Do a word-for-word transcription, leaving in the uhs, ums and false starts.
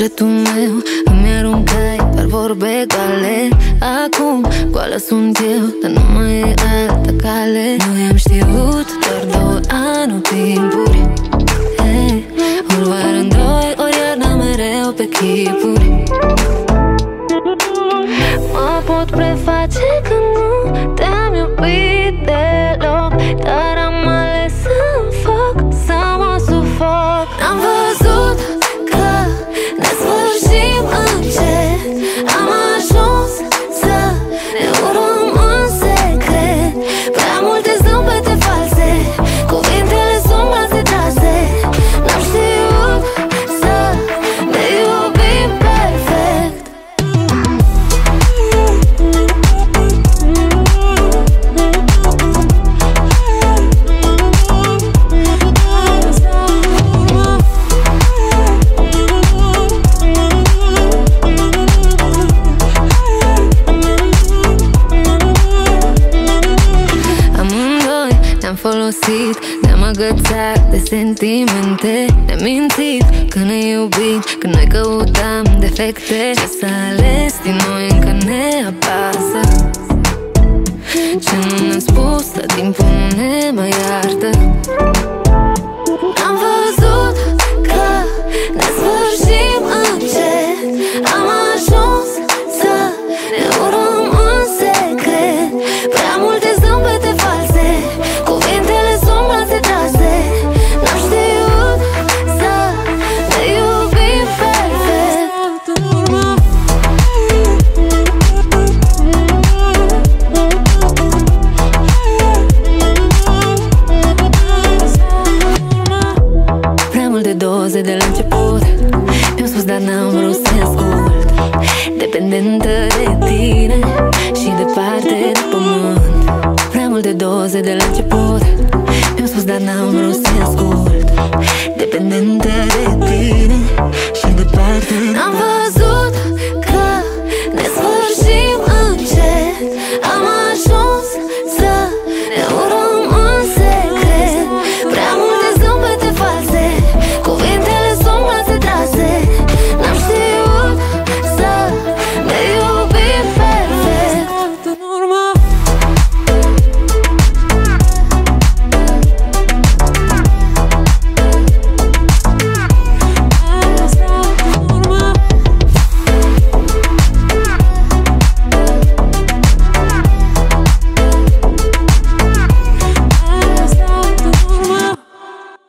sufletul meu îmi aruncai doar vorbe goale. Acum goală sunt eu, dar nu mai e altă cale. Noi am știut doar două anotimpuri, hey, ori vară în doi, ori iarna mereu pe chipuri. Mă pot preface că nu te-am iubit deloc, dar am ales să-mi fac să mă sufoc. Am văzut că ne sfârșim încet, am ajuns să ne urăm în secret. Prea multe zâmbete false, cuvintele sunt brațe trase. N-am știut să ne iubim perfect. Ne-am folosit, ne-am agățat de sentimente, ne-am mințit că ne iubim, că noi căutam defecte. Ce s-a ales din noi încă ne apasă, ce nu ne-am spus, la timpul nu ne mai iartă. Am văzut că ne sfârșim încet, am ajuns să ne urăm în secret. Prea multe zâmbete false, cuvintele sunt brațe trase. N-am știut să ne iubim perfect. Prea multe doze de la început, mi-am spus, dar n-am vrut să ascult. Dependentă de tine și departe de pământ. Prea multe doze de la început, mi-am spus, dar n-am vrut să ascult. Dependentă